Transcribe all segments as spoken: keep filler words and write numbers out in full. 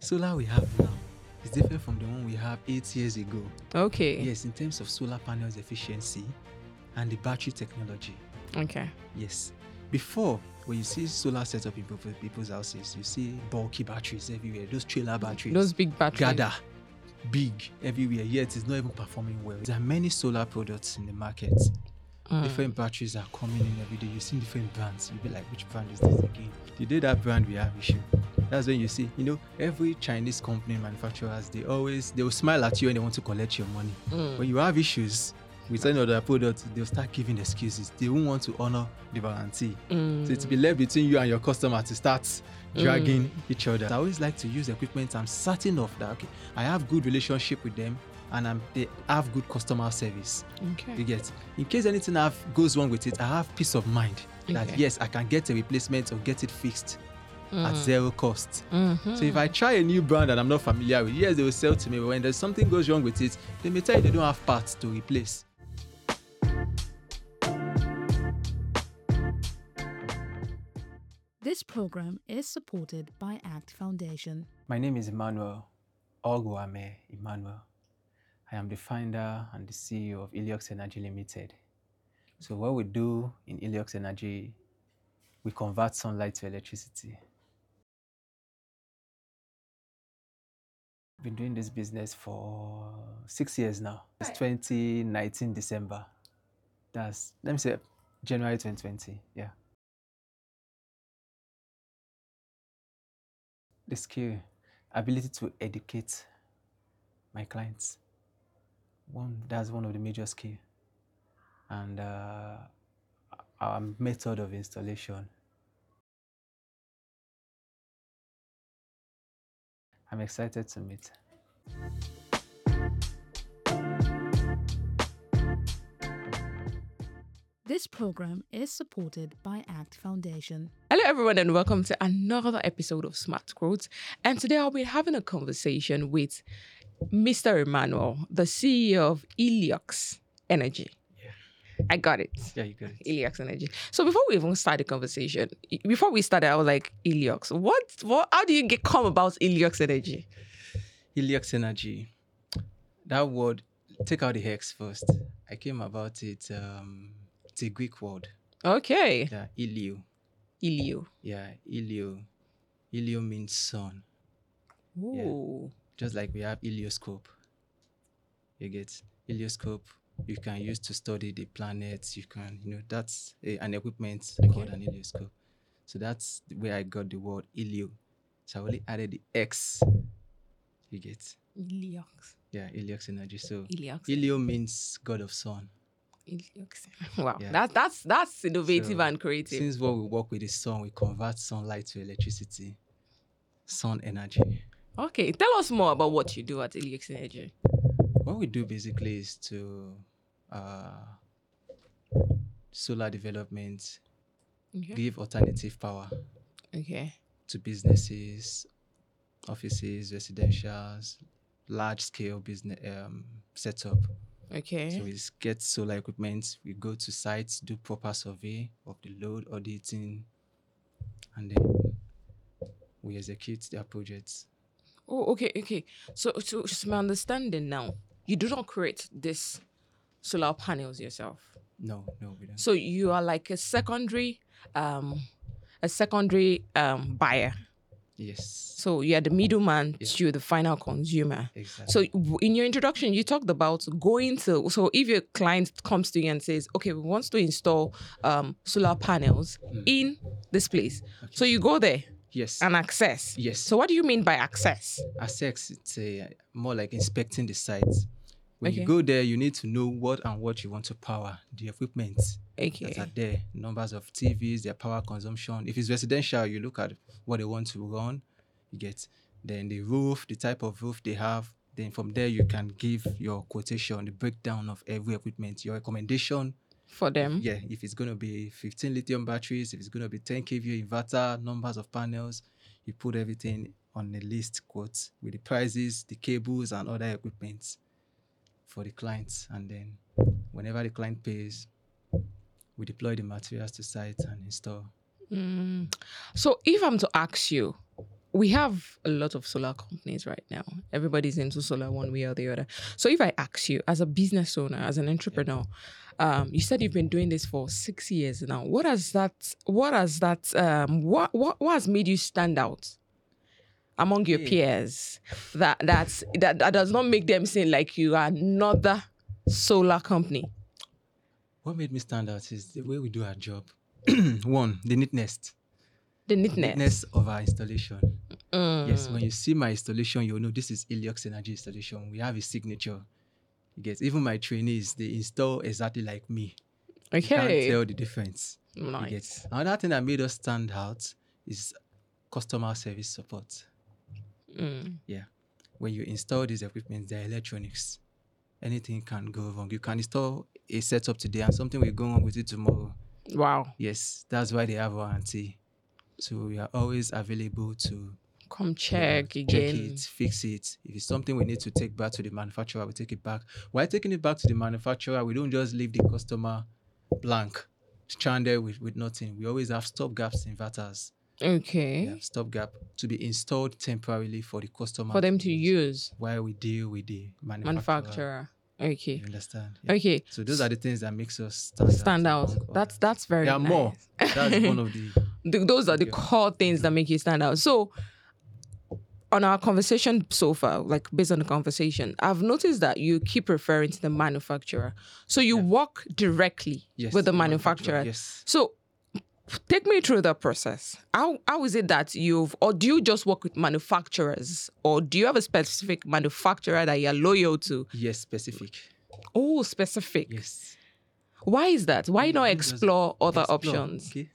solar we have now is different from the one we have eight years ago. Okay. Yes, in terms of solar panels efficiency and the battery technology. Okay. Yes. Before, when you see solar setup in people, people's houses, you see bulky batteries everywhere. Those trailer batteries. Those big batteries. Gather. Big everywhere. Yet it's not even performing well. There are many solar products in the market. Mm. Different batteries are coming in every day. You see different brands. You'll be like, which brand is this again? The day that brand we have issue. That's when you see, you know, every Chinese company manufacturers, they always, they will smile at you and they want to collect your money. Mm. When you have issues with any other product, they'll start giving excuses. They won't want to honor the warranty. Mm. So it's be left between you and your customer to start dragging mm. each other. I always like to use equipment I'm certain of that, okay, I have good relationship with them and I'm, they have good customer service. Okay. You get, in case anything have, goes wrong with it, I have peace of mind that okay. yes, I can get a replacement or get it fixed mm. at zero cost. Mm-hmm. So if I try a new brand that I'm not familiar with, yes, they will sell to me, but when there's something goes wrong with it, they may tell you they don't have parts to replace. This program is supported by ACT Foundation. My name is Emmanuel Ogwame Emmanuel. I am the founder and the C E O of Iliox Energy Limited. So what we do in Iliox Energy, we convert sunlight to electricity. I've been doing this business for six years now. It's twenty nineteen December. That's, let me say, January twenty twenty, yeah. The skill, ability to educate my clients. One, that's one of the major skills. And uh, our method of installation. I'm excited to meet. This program is supported by ACT Foundation. Hello everyone and welcome to another episode of Smart Quotes. And today I'll be having a conversation with Mister Emmanuel, the C E O of Iliox Energy. Yeah. I got it. Yeah, you got it. Iliox Energy. So before we even start the conversation, before we started, I was like, Iliox, what, what, how do you get come about Iliox Energy? Iliox Energy, that word, take out the hex first. I came about it, um, it's a Greek word. Okay. Yeah, Ilio. Ilio. Yeah, Ilio. Ilio means sun. Ooh. Yeah. Just like we have helioscope. You get helioscope, you can use to study the planets. You can, you know, that's a, an equipment okay. called an helioscope. So that's where I got the word Ilio. So I only added the X. You get? Iliox. Yeah, Iliox Energy. So Iliox. Ilio means God of sun. Wow, yeah. that, that's that's innovative so, and creative. Since what we work with is sun, we convert sunlight to electricity, sun energy. Okay, tell us more about what you do at Iliox Energy. What we do basically is to uh, solar development, okay. give alternative power okay. to businesses, offices, residentials, large-scale business um, setup. Okay. So we get solar equipment, we go to sites, do proper survey of the load, auditing, and then we execute their projects. Oh, okay, okay. So, so just my understanding now, you do not create this solar panels yourself. No, no, we don't. So you are like a secondary, um, a secondary um buyer. Yes. So you are the middleman yeah. to the final consumer. Exactly. So in your introduction, you talked about going to, so if your client comes to you and says, okay, we want to install um, solar panels mm. in this place. Okay. So you go there. Yes. And access. Yes. So what do you mean by access? Access, it's a, more like inspecting the site. When okay. you go there, you need to know what and what you want to power, the equipment okay. that are there, numbers of T Vs, their power consumption. If it's residential, you look at what they want to run, you get then the roof, the type of roof they have. Then from there, you can give your quotation, the breakdown of every equipment, your recommendation. For them? Yeah, if it's going to be fifteen lithium batteries, if it's going to be ten K V A inverter, numbers of panels, you put everything on the list quotes with the prices, the cables, and other equipment for the clients. And then whenever the client pays, we deploy the materials to site and install. Mm. So if I'm to ask you, we have a lot of solar companies right now. Everybody's into solar one way or the other. So if I ask you, as a business owner, as an entrepreneur, um, you said you've been doing this for six years now. What has that? What has that? Um, what what what has made you stand out among your Yeah. peers? That that's that that does not make them seem like you are another solar company. What made me stand out is the way we do our job. One, the neatness. The neatness. Neatness of our installation. Mm. Yes, when you see my installation, you'll know this is Iliox Energy installation. We have a signature. You get even my trainees, they install exactly like me. You can't Okay. tell the difference. You Nice. get. Another thing that made us stand out is customer service support. Mm. Yeah. When you install these equipment, they're electronics. Anything can go wrong. You can install a setup today and something will go wrong with it tomorrow. Wow. Yes, that's why they have warranty. So we are always available to Come check yeah, again. check it, fix it. If it's something we need to take back to the manufacturer, we take it back. While taking it back to the manufacturer, we don't just leave the customer blank, stranded with, with nothing. We always have stop gaps inverters. Okay. Yeah, stop gap to be installed temporarily for the customer For them to use. while we deal with the manufacturer. Manufacturer. Okay. You understand? Yeah. Okay. So those are the things that makes us stand, Stand out. among That's others. that's very There are nice. more. That's one of the Th- Those are the Yeah. core things that make you stand out. So, on our conversation so far, like based on the conversation, I've noticed that you keep referring to the manufacturer. So you Yeah. work directly yes, with the the manufacturer. Yes. So take me through the process. How how is it that you've, or do you just work with manufacturers, or do you have a specific manufacturer that you're loyal to? Yes, specific. Oh, specific. Yes. Why is that? Why not You just explore other Explore, options? Okay.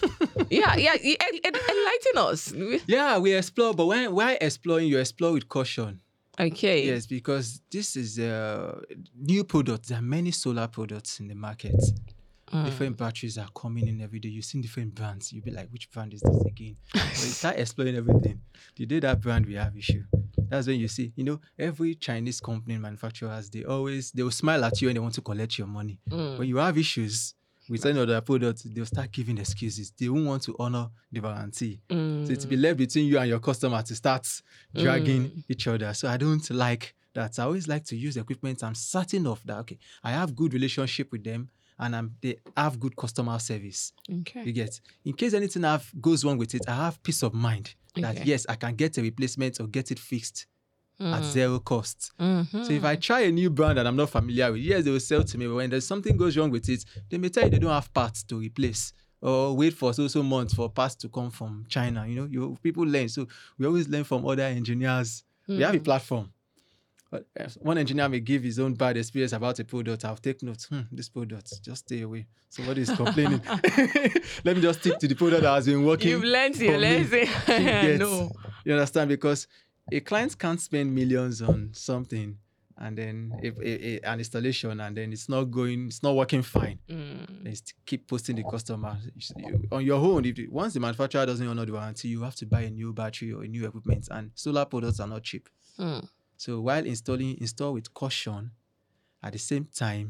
Yeah, yeah. en- en- Enlighten us. Yeah, we explore, but when while exploring, you explore with caution. Okay. Yes, because this is a new product. There are many solar products in the market. Mm. Different batteries are coming in every day. You've seen different brands. You'll be like, which brand is this again? But you start exploring everything. The day that brand we have issue. That's when you see, you know, every Chinese company manufacturers, they always, they will smile at you and they want to collect your money. Mm. When you have issues with any other product, they'll start giving excuses. They won't want to honor the warranty. Mm. So it's be left between you and your customer to start dragging each other. So I don't like that. I always like to use equipment. I'm certain of that. Okay, I have good relationship with them and I'm, they have good customer service. Okay. You get. In case anything have, goes wrong with it, I have peace of mind that Okay. yes, I can get a replacement or get it fixed at Mm. zero cost. Mhm. So if I try a new brand that I'm not familiar with, yes, they will sell to me. But when there's something goes wrong with it, they may tell you they don't have parts to replace or wait for so so months for parts to come from China. You know, you people learn. So we always learn from other engineers. We have a Mm. platform. But if one engineer may give his own bad experience about a product. I'll take notes. Hmm, this product, just stay away. Somebody is complaining. Let me just stick to the product that has been working. You've learned your for me. lesson. Yes. No. You understand? Because a client can't spend millions on something and then if, a, a- an installation and then it's not going, it's not working fine. Mm. Then st- keep posting the customer You- on your own. If once the manufacturer doesn't honor the warranty, you have to buy a new battery or a new equipment. And solar products are not cheap. Mm. So while installing, install with caution. At the same time,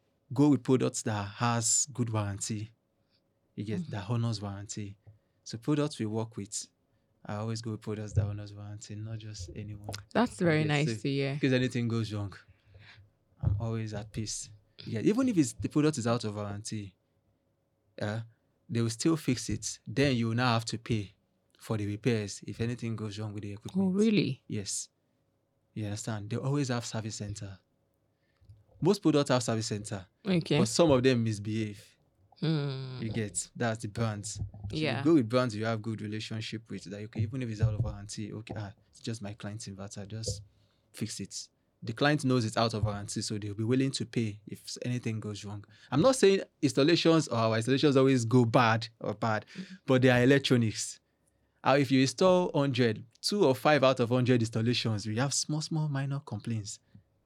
go with products that has good warranty. You get that honors warranty. So products we work with, I always go with products that honors warranty, not just anyone. That's very Yes, nice so- to hear. Because anything goes wrong, I'm always at peace. Yeah, even if it's the product is out of warranty, uh, they will still fix it. Then you will now have to pay for the repairs if anything goes wrong with the equipment. Oh, really? Yes. You understand? They always have service center. Most products have service center, Okay. but some of them misbehave. Mm. You get that's the brands. So Yeah. you go with brands you have good relationship with. That okay, even if it's out of warranty, okay, ah, it's just my client's inverter, just fix it. The client knows it's out of warranty, so they'll be willing to pay if anything goes wrong. I'm not saying installations or our installations always go bad or bad, but they are electronics. Uh, if you install one hundred, two or five out of one hundred installations, we have small, small, minor complaints.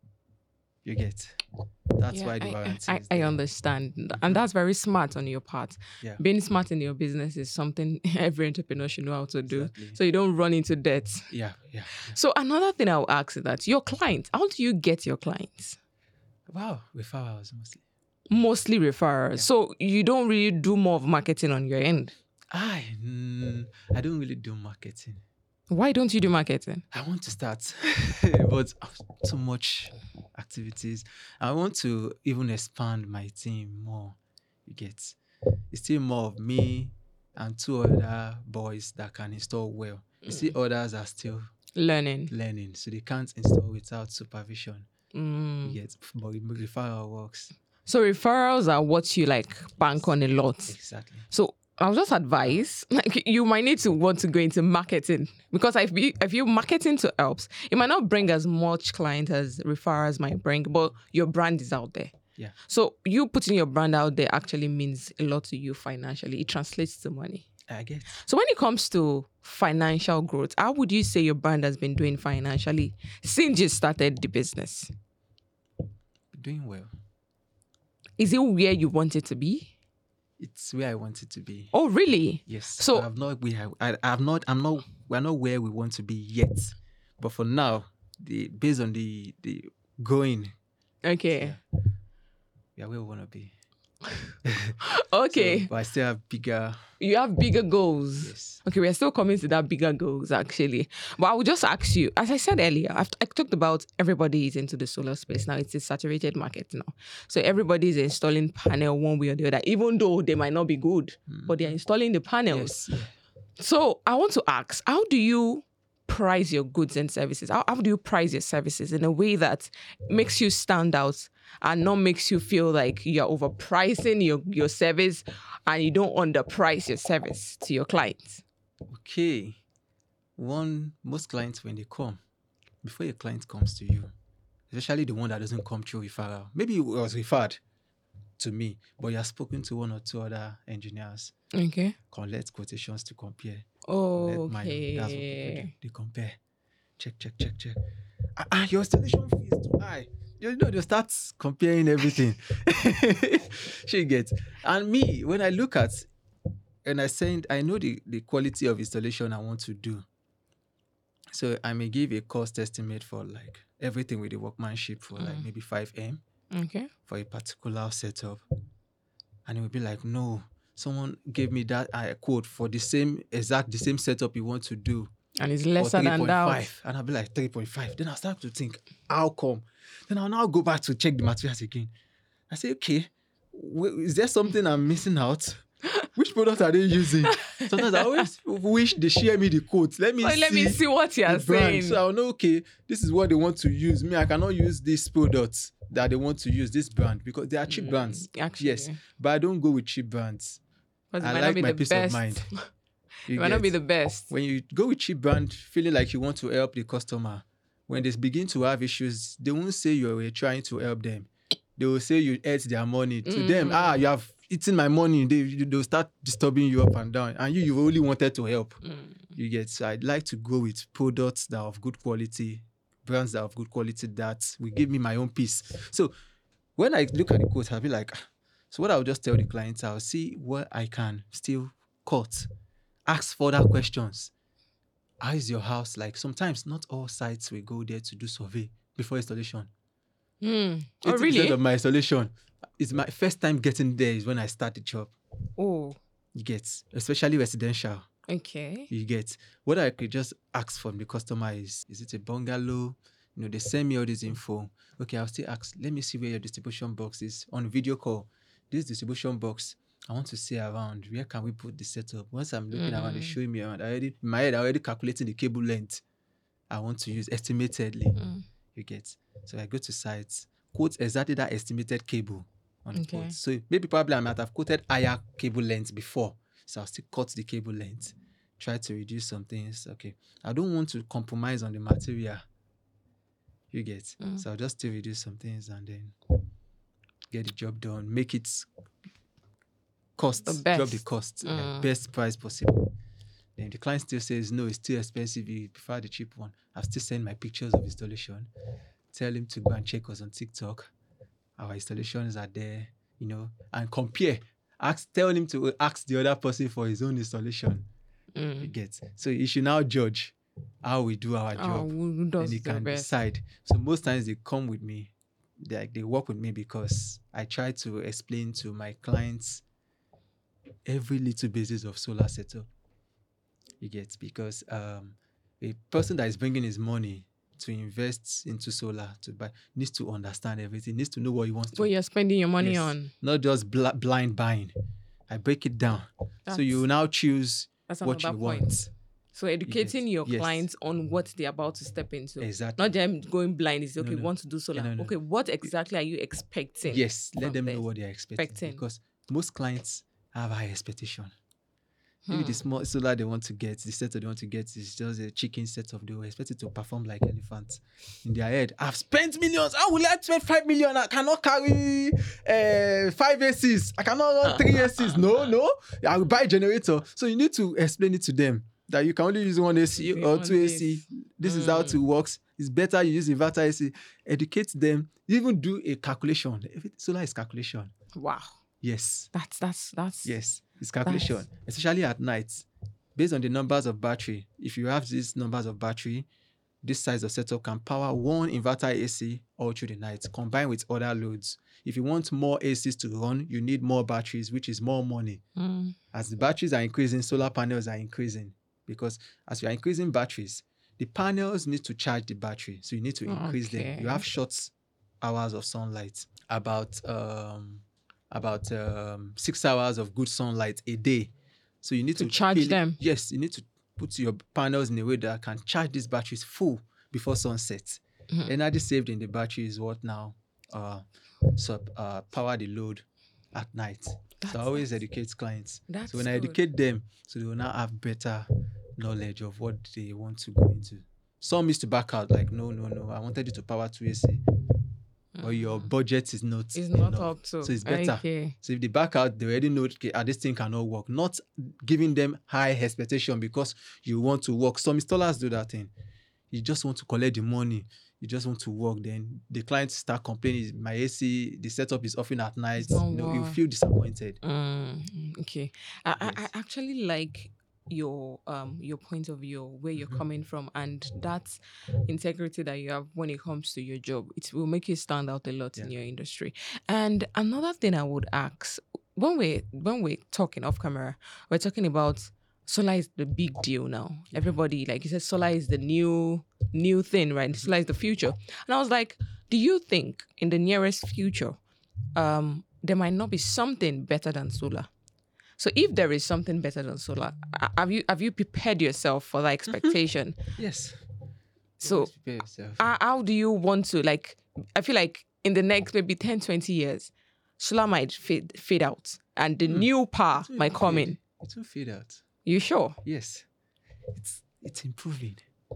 You get. That's Yeah, why the I- warranty I, is I there. understand. And that's very smart on your part. Yeah. Being smart in your business is something every entrepreneur should know how to do. Exactly. So you don't run into debt. Yeah, yeah. So another thing I'll ask is that your clients, how do you get your clients? Wow, referrals mostly. Mostly referrals. So you don't really do more of marketing on your end. I, mm, I don't really do marketing. Why don't you do marketing? I want to start, but too much activities. I want to even expand my team more. You get, it's still more of me and two other boys that can install well. You see, others are still Learning. learning, so they can't install without supervision. Mm. You get, but referral works. So referrals are what you like bank on a lot. Exactly. So I'll just advise, like you might need to want to go into marketing, because if you, if you marketing to helps, it might not bring as much client as referrals might bring, but your brand is out there. Yeah. So you putting your brand out there actually means a lot to you financially. It translates to money. I get. So when it comes to financial growth, how would you say your brand has been doing financially since you started the business? Doing well. Is it where you want it to be? It's where I want it to be. Oh, really? Yes. So I've not. We have. I, I've not. I'm not. We're not where we want to be yet. But for now, the based on the the going, okay, yeah, yeah where we want to be. okay. So, but I still have bigger. You have bigger goals. Yes. Okay, we are still coming to that bigger goals actually. But I will just ask you, as I said earlier, I've, I talked about everybody is into the solar space now. It's a saturated market now. So everybody is installing panel one way or the other, even though they might not be good, mm. but they're installing the panels. Yes. So I want to ask, how do you price your goods and services? How, how do you price your services in a way that makes you stand out and not makes you feel like you're overpricing your, your service and you don't underprice your service to your clients? Okay. One, most clients, when they come, before your client comes to you, especially the one that doesn't come through referral, maybe it was referred to me, but you have spoken to one or two other engineers. Okay. Collect quotations to compare. Oh, Collect mine. okay. That's what people do. They compare. Check, check, check, check. Ah, ah, your installation fee is too high. You know, they start comparing everything. She gets. And me, when I look at, and I send, I know the, the quality of installation I want to do. So I may give a cost estimate for like everything with the workmanship for mm. like maybe five M. Okay. For a particular setup. And it would be like, no, someone gave me that uh, quote for the same, exact, the same setup you want to do. And it's lesser than that. And I'll be like three point five. Then I'll start to think, how come? Then I'll now go back to check the materials again. I say, okay, w- is there something I'm missing out? Which products are they using? Sometimes I always wish they share me the quotes. Let me oh, see. Let me see what you're saying. So I'll know, okay, this is what they want to use. Me, I cannot use these products that they want to use, this brand, because they are cheap mm, brands. Actually. Yes, but I don't go with cheap brands. I might like my the peace best. of mind. It might not be the best. When you go with cheap brand, feeling like you want to help the customer, when they begin to have issues, they won't say you were trying to help them. They will say you ate their money. To mm. them, ah, you have eaten my money. They, they'll start disturbing you up and down. And you, you only wanted to help. Mm. You get, so I'd like to go with products that are of good quality, brands that are of good quality that will give me my own peace. So when I look at the quote, I'll be like, so what I'll just tell the clients, I'll see what I can still cut. Ask further questions. How is your house like? Sometimes not all sites will go there to do survey before installation. Mm. Oh, really? Of my installation, it's my first time getting there is when I start the job. Oh. You get, especially residential. Okay. You get. What I could just ask from the customer is, is it a bungalow? You know, they send me all this info. Okay, I'll still ask, let me see where your distribution box is. On video call, this distribution box, I want to see around. Where can we put the setup? Once I'm looking mm. around, they're showing me around. I already, in my head, I already calculating the cable length I want to use estimatedly. Mm. You get. So I go to sites, quote exactly that estimated cable on the okay. quote. So maybe probably I might have quoted higher cable length before. So I'll still cut the cable length. Try to reduce some things. Okay. I don't want to compromise on the material. You get. Mm. So I'll just still reduce some things and then get the job done. Make it cost, the drop the cost, mm. uh, best price possible. Then the client still says, no, it's too expensive. You prefer the cheap one. I'll still send my pictures of installation. Tell him to go and check us on TikTok. Our installations are there, you know, and compare. Ask, tell him to ask the other person for his own installation. Mm. You get. So you should now judge how we do our job. Oh, and he can best. decide. So most times they come with me. They, like, they work with me because I try to explain to my clients every little basis of solar setup. You get, because um, a person that is bringing his money to invest into solar to buy needs to understand everything, needs to know what he wants to. What you're spending your money Yes. on. Not just bl- blind buying. I break it down. That's, so you now choose that's what you another point. want. So educating your Yes. clients on what they're about to step into. Exactly. Not them going blind. Is okay, No, no. want to do solar. No, no. Okay, what exactly are you expecting? Yes, let from them this? know what they're expecting, Expecting. because most clients have high expectation. Maybe Hmm. the small solar they want to get, the setup they want to get is just a chicken setup. They will expect it to perform like elephants in their head. I've spent millions. How will I spend five million? I cannot carry uh, five A Cs. I cannot run three A Cs. No, no. I will buy a generator. So you need to explain it to them that you can only use one A C You or want two A this. C. This is how it works. It's better you use inverter A C. Educate them. Even do a calculation. Solar is calculation. Wow. Yes. That's that's that's Yes, it's calculation, That's- especially at night. Based on the numbers of battery, if you have these numbers of battery, this size of setup can power one inverter A C all through the night, combined with other loads. If you want more A Cs to run, you need more batteries, which is more money. Mm. As the batteries are increasing, solar panels are increasing, because as you are increasing batteries, the panels need to charge the battery, so you need to increase them. Okay. You have short hours of sunlight, about um about um six hours of good sunlight a day, so you need To to, charge fill it- them. Yes, you need to put your panels in a way that can charge these batteries full before sunset. Mhm. Energy saved in the battery is what now uh so uh power the load at night. That's- So I always educate clients. That's So when I good. educate them, so they will now have better knowledge of what they want to go into. Some used to back out, like, no, no, no, I wanted you to power two A C, but your budget is not It's not enough. up to. So it's better. Okay. So if they back out, they already know, okay, ah, this thing cannot work. Not giving them high expectation because you want to work. Some installers do that thing. You just want to collect the money. You just want to work. Then the clients start complaining, my A C, the setup is often at night. It's not You know, you work. feel disappointed. Mm, okay. I, I, I Yes. actually like your um your point of view, where you're Mhm. coming from, and that integrity that you have when it comes to your job. It will make you stand out a lot in Yeah. your industry. And another thing I would ask, when we when we're talking off camera, we're talking about solar is the big deal now. Everybody, like you said, solar is the new new thing, right? Solar is the future. And I was like, do you think in the nearest future, um, there might not be something better than solar? So if there is something better than solar, a- have you have you prepared yourself for that expectation? Yes. So Always prepare yourself. how, how do you want to, like, I feel like in the next maybe ten, twenty years, solar might fade, fade out and the Hmm. new power It will might come fade. in. It will fade out. You sure? Yes. It's it's improving.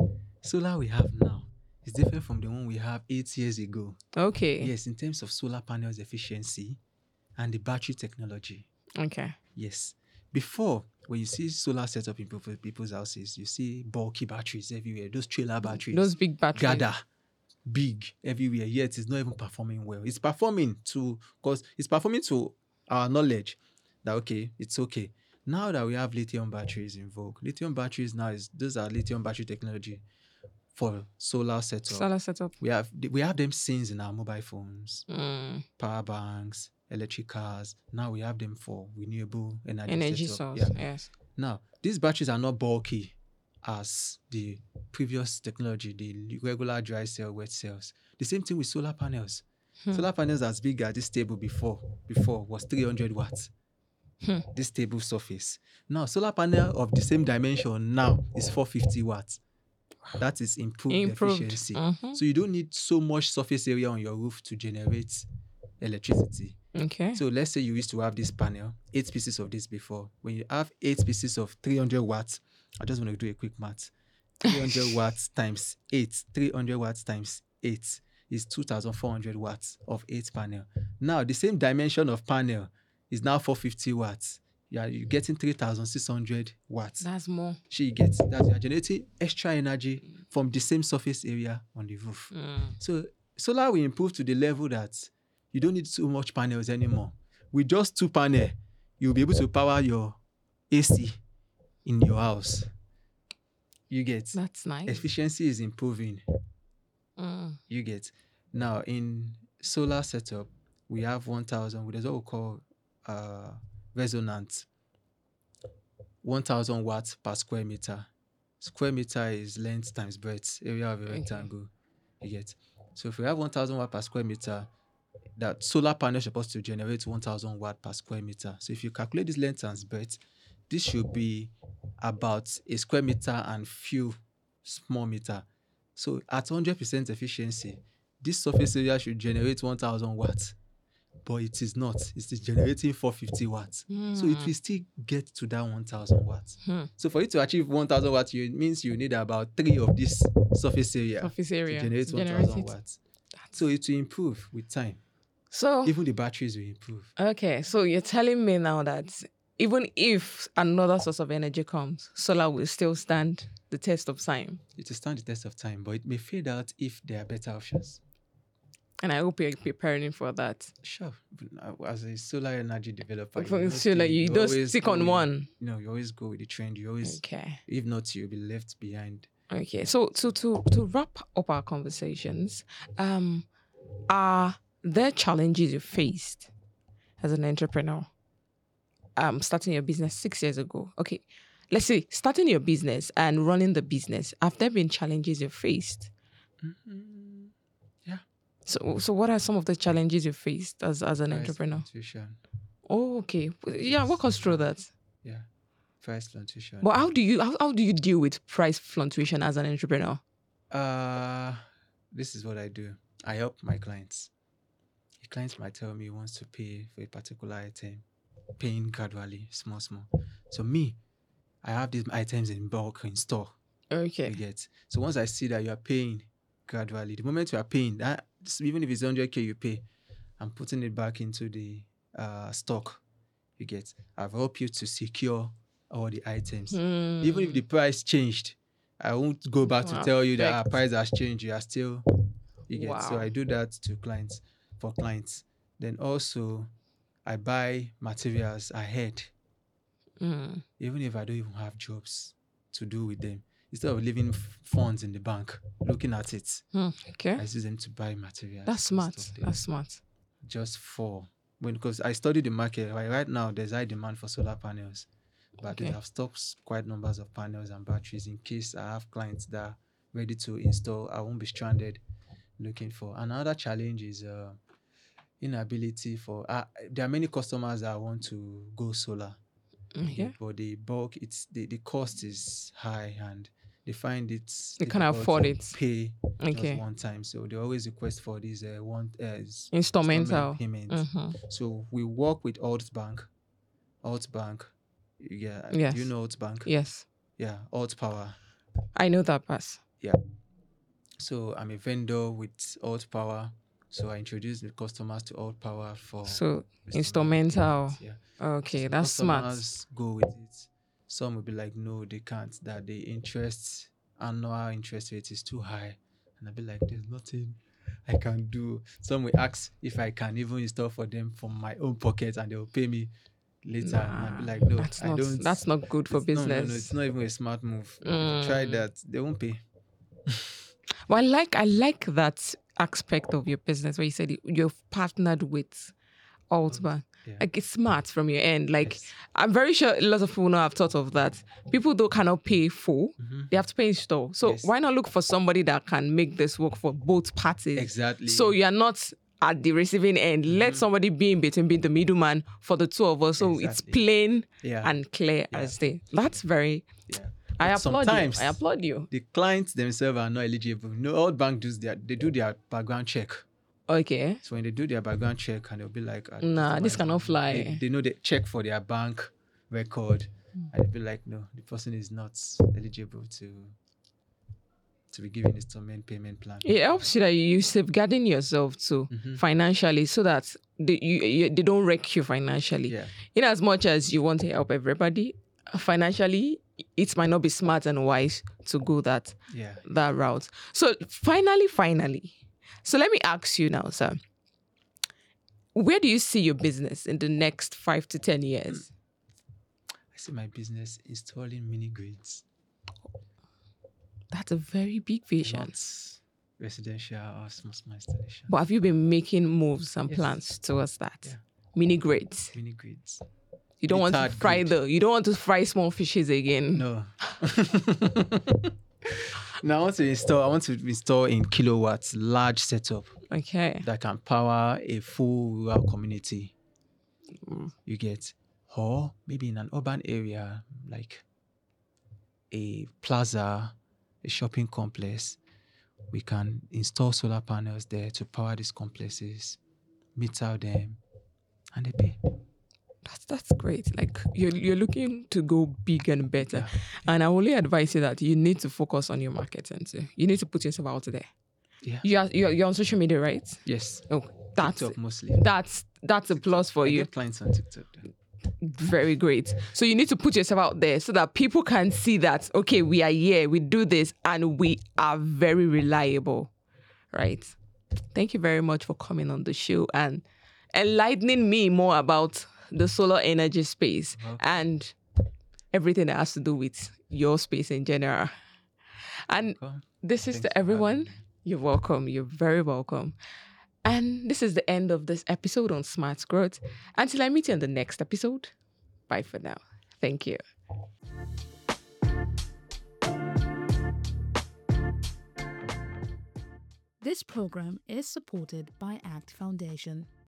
Solar we have now is different from the one we have eight years ago. Okay. Yes, in terms of solar panels efficiency and the battery technology. Okay. Yes. Before, when you see solar setup in people- people's houses, you see bulky batteries everywhere. Those trailer batteries. Those big batteries. gather big everywhere, yet it's not even performing well. It's performing to because it's performing to our knowledge that okay, it's okay. Now that we have lithium batteries in vogue, lithium batteries now is those are lithium battery technology for solar setup. Solar setup. We have we have them scenes in our mobile phones, Mm, power banks, electric cars. Now we have them for renewable energy, energy setup. source. Yeah. Yes. Now, these batteries are not bulky as the previous technology, the regular dry cell, wet cells. The same thing with solar panels. Hmm. Solar panels as big as this table before, before was three hundred watts. Hmm. This table surface. Now, solar panel of the same dimension now is four hundred fifty watts. That is improved, Improved. efficiency. Mhm. So you don't need so much surface area on your roof to generate electricity. Okay. So let's say you used to have this panel, eight pieces of this before. When you have eight pieces of three hundred watts, I just want to do a quick math. three hundred watts times eight, three hundred watts times eight is two thousand four hundred watts of eight panel. Now, the same dimension of panel is now four hundred fifty watts. Yeah, you're getting three thousand six hundred watts. That's more. She gets that you're generating extra energy from the same surface area on the roof. Mm. So solar will improve to the level that you don't need so much panels anymore. With just two panels, you'll be able to power your A C in your house. You get That's nice. efficiency is improving. Mm. You get now in solar setup, we have one thousand. There's what we call uh, resonance. one thousand watts per square meter. Square meter is length times breadth, area of a Okay. rectangle. You get. So if we have one thousand watt per square meter, that solar panel is supposed to generate one thousand watt per square meter. So if you calculate this length times breadth, this should be about a square meter and few small meter. So at one hundred percent efficiency, this surface area should generate one thousand watts, but it is not. It is generating four hundred fifty watts. So it will still get to that one thousand watts. Hmm. So for you to achieve one thousand watts, it means you need about three of this surface area, Surface area to generate to one generate thousand it. watts. So it will improve with time. So Even the batteries will improve. okay, so you're telling me now that even if another source of energy comes, solar will still stand the test of time. It will stand the test of time, but it may fade out if there are better options. And I hope you're preparing for that. Sure. As a solar energy developer, For you solar, mostly- you don't always stick go on with- one. You know, you always go with the trend. You always, Okay. if not, you'll be left behind. Okay. So to to to wrap up our conversations, um, are there challenges you faced as an entrepreneur? Um, starting your business six years ago. Okay. Let's say starting your business and running the business. Have there been challenges you faced? Mm-hmm. Yeah. So so what are some of the challenges you faced as, as an Price entrepreneur? fluctuation. Oh, okay. Yeah, walk us through that. Yeah. Price fluctuation. But how do you how, how do you deal with price fluctuation as an entrepreneur? Uh, this is what I do. I help my clients. A client might tell me he wants to pay for a particular item, paying gradually, small, small. So me, I have these items in bulk in store. Okay. You get. So once I see that you are paying gradually, the moment you are paying that, even if it's one hundred K you pay, I'm putting it back into the uh, stock. You get. I've helped you to secure all the items. Hmm. Even if the price changed, I won't go back to Wow, tell you that our perfect. price has changed. You are still, you get. So Wow. I do that to clients, for clients. Then also, I buy materials ahead, Mm. even if I don't even have jobs to do with them. Instead of leaving f- funds in the bank, looking at it, Hmm. Okay. I use them to buy materials. That's and smart. stuff there. That's smart. Just for when, because I study the market. Right, right now, there's high demand for solar panels, but Okay. I've stocked quite numbers of panels and batteries in case I have clients that are ready to install. I won't be stranded looking for. Another challenge is uh, inability for. Uh, there are many customers that want to go solar, Okay. but the bulk, it's the, the cost is high and they find it. They can't difficult afford to it. Pay Okay. just one time, so they always request for these uh, one uh, s- Instrumental. installment payments. Mm-hmm. So we work with Alt Bank. Alt Bank. Yeah. Yes. Do you know Alt Bank? Yes. Yeah. Alt Power. I know that pass. So I'm a vendor with Alt Power. So I introduce the customers to Alt Power for So installment instrumental. payments, Yeah. Okay, So that's smart. customers go with it. Some will be like, no, they can't. That the interest, annual interest rate is too high. And I'll be like, there's nothing I can do. Some will ask if I can even install for them from my own pocket and they'll pay me later. and I'll be Nah, like, no, that's I not don't. that's not good for it's- no, business. No, no, it's not even a smart move. If you try Mm. that, they won't pay. Well, I like I like that aspect of your business where you said you've partnered with Altbank. Yeah. Like it's smart from your end. Like Yes. I'm very sure a lot of people now have thought of that. People though cannot pay full; Mhm. they have to pay in store. So Yes. why not look for somebody that can make this work for both parties? Exactly. So you're not at the receiving end. Let somebody be in between, be the middleman for the two of us. So it's Exactly. plain yeah. and clear Yeah. as day. That's very. yeah. I But applaud sometimes you. I applaud you. the clients themselves are not eligible. No, all bank does their they do their background check. Okay. So when they do their background check and they'll be like, ah, Nah, customer this is cannot not- fly. They, they know they check for their bank record and they'll be like, no, the person is not eligible to to be given installment payment plan. It helps you that you safeguarding yourself too Mhm. financially, so that they you, you they don't wreck you financially. Yeah. In as much as you want to help everybody financially, it might not be smart and wise to go that Yeah. that route. So finally, finally, so let me ask you now, sir. Where do you see your business in the next five to ten years? I see my business installing mini grids, That's a very big vision. not residential or small small installation. But have you been making moves and Yes. plans towards that? Yeah. Mini grids. Mini grids. You don't The want to third fry grade. the. You don't want to fry small fishes again. No. Now I want to install. I want to install in kilowatts large setup Okay. that can power a full rural community. Mm. You get, or maybe in an urban area like a plaza, a shopping complex, we can install solar panels there to power these complexes, meter them, and they pay. That's that's great. Like you're you're looking to go big and better. Yeah. And I only advise you that you need to focus on your marketing too. You need to put yourself out there. Yeah. You are you're, you're on social media, right? Yes. Oh, that's TikTok mostly. that's that's a plus for I you. get clients on TikTok. Very great. So you need to put yourself out there so that people can see that, okay, we are here, we do this, and we are very reliable, right? Thank you very much for coming on the show and enlightening me more about the solar energy space Okay. and everything that has to do with your space in general. And Welcome. this is Thanks to for having everyone. me. You're welcome. You're very welcome. And this is the end of this episode on Smart Growth. Until I meet you in the next episode, bye for now. Thank you. This program is supported by ACT Foundation.